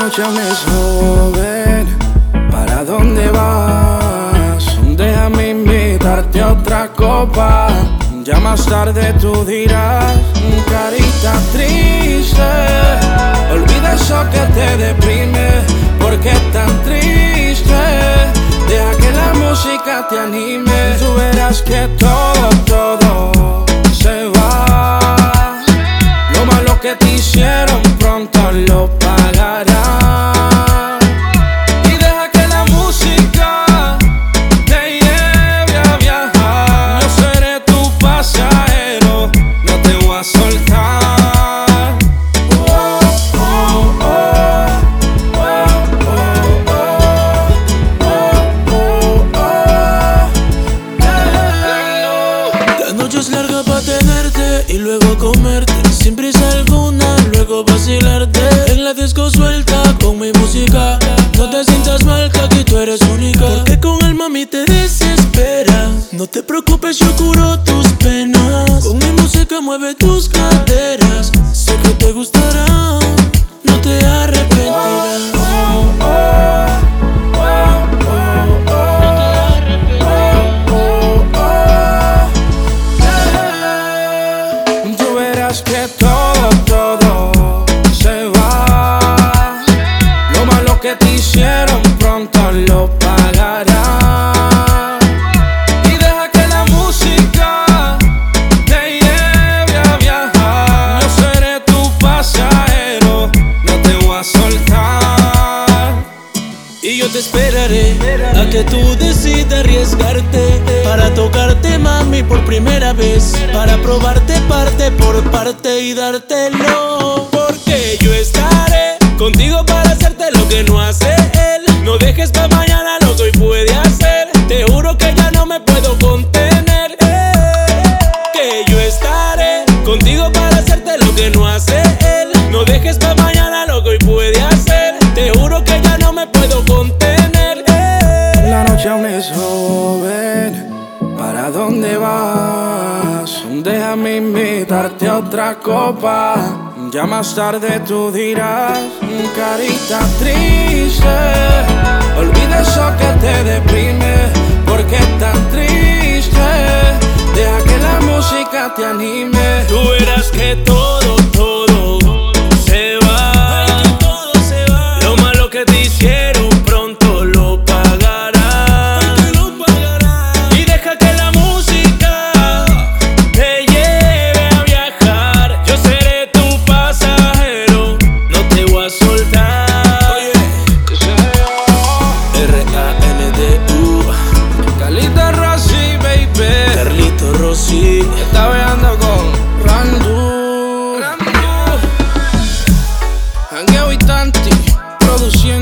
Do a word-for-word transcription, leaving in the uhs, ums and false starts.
noche aún es joven, ¿para dónde vas? Déjame invitarte a otra copa. Ya más tarde tú dirás, carita triste, olvida eso que te deprime. ¿Por qué tan triste? Deja que la música te anime. Tú verás que todo, todo se va. Lo malo que te hicieron pronto lo pagarás. Y deja que la música te lleve a viajar. Yo seré tu pasajero, no te voy a soltar. Oh, oh, oh, oh, oh, oh, oh, oh, yeah. La noche es larga pa' tenerte y luego comerte, sin prisa alguna, luego vacilarte. En la disco suelta con mi música. No te sientas mal, que aquí tú eres única. Porque con el mami te desesperas. No te preocupes, yo curo tus penas. Con mi música mueve tus caderas. Sé que te gustará, no te arrepentirás. Tú verás que todo, todo se va. Lo malo que te hicieron pronto lo pagarás. Y deja que la música te lleve a viajar. Yo seré tu pasajero, no te voy a soltar. Y yo te esperaré a que tú decidas arriesgarte para tocarte, mami, por primera vez, para probarte parte por parte y dártelo. Porque yo estaré contigo para hacerte lo que no hace él. No dejes pa' mañana lo que hoy puede hacer. Te juro que ya no me puedo contener. Que yo estaré contigo para hacerte lo que no hace él. No dejes pa' mañana lo que hoy puede hacer. Te juro que ya no me puedo contener. La noche aún es joven, ¿para dónde vas? Déjame invitarte a otra copa. Ya más tarde tú dirás, carita triste, olvida eso que te deprime. ¿Por qué tan triste? Deja que la música te anime. Tú verás que todo, todo se va. Lo malo que te hicieron pronto lo pagarás. Y deja que la música te lleve a viajar. Yo seré tu pasajero, no te voy a soltar. R A N D U Carlito Rossi, baby. Carlito Rossi. Está veando con Randu. Jangueo y Tanti produciendo.